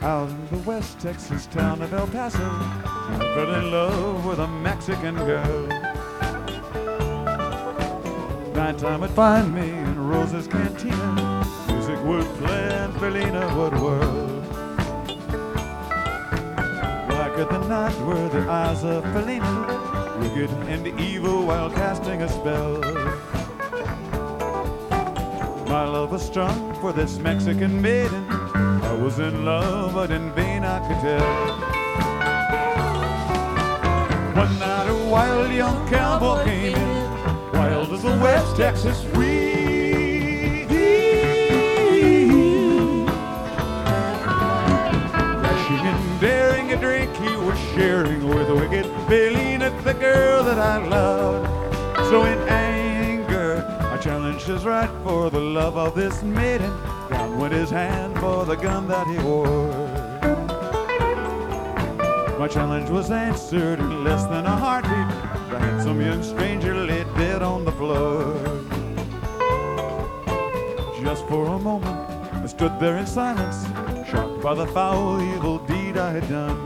Out in the West Texas town of El Paso, I fell in love with a Mexican girl. Nighttime would find me in Rosa's cantina. Music would play and Felina would whirl. Like at the night were the eyes of Felina, wicked and evil while casting a spell. My love was strong for this Mexican maiden. I was in love, but in vain I could tell. One night a wild young cowboy came in, wild as the West Texas breeze. Dashing and daring a drink he was sharing with wicked Felina, the girl that I loved. So in anger I challenged his right for the love of this maiden. Down went his hand for the gun that he wore. My challenge was answered in less than a heartbeat. The handsome young stranger lay dead on the floor. Just for a moment I stood there in silence, shocked by the foul evil deed I had done.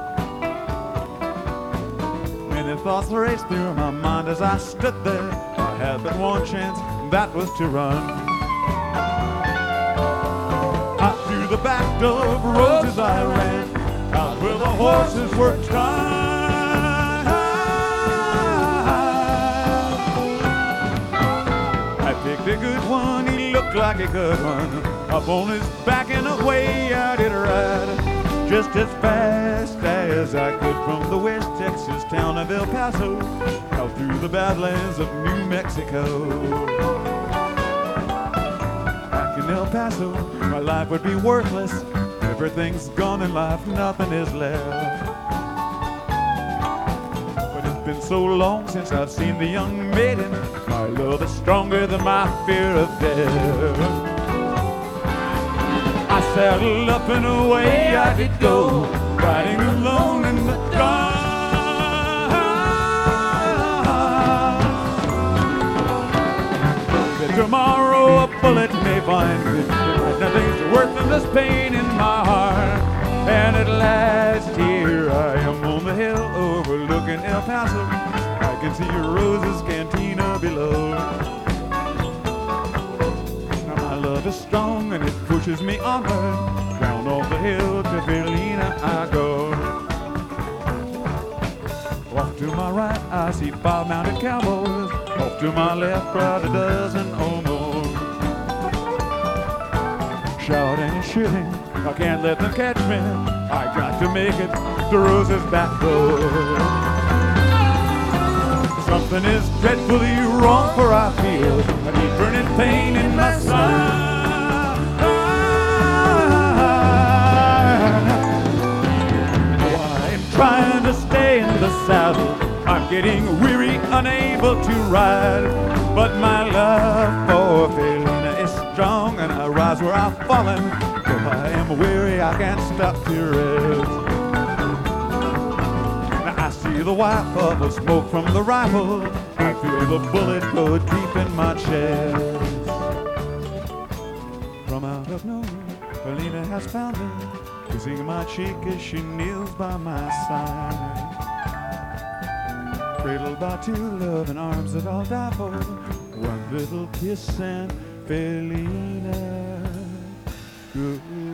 Many thoughts raced through my mind as I stood there. I had but one chance, and that was to run. Out through the back door of Roses I ran, out where the horses were tied. I picked a good one, he looked like a good one. Up on his back and away I did ride, just as fast as I could from the West Texas town of El Paso, out through the badlands of New Mexico. In El Paso, my life would be worthless. Everything's gone in life, nothing is left. But it's been so long since I've seen the young maiden. My love is stronger than my fear of death. I saddled up and away I did go, riding alone in the dark. Tomorrow a bullet may find me, nothing's worse than this pain in my heart. And at last here I am on the hill overlooking El Paso. I can see Rosa's cantina below. Now my love is strong and it pushes me onward. Down off the hill to Felina I go. Off to my right I see 5 mounted cowboys. Off to my left, crowd a dozen or more. Shouting and shooting, I can't let them catch me. I got to make it to Rosa's back door. Something is dreadfully wrong, for I feel a deep burning pain in my side. Oh, I'm trying to stay in the saddle. I'm getting weary, unable to ride. But my love for Felina is strong, and I rise where I've fallen. If I am weary, I can't stop to rest. Now I see the white puff of smoke from the rifle. I feel the bullet go deep in my chest. From out of nowhere, Felina has found me, kissing my cheek as she kneels by my side. Cradled by two loving arms that I'll die for. One little kiss and Felina, good.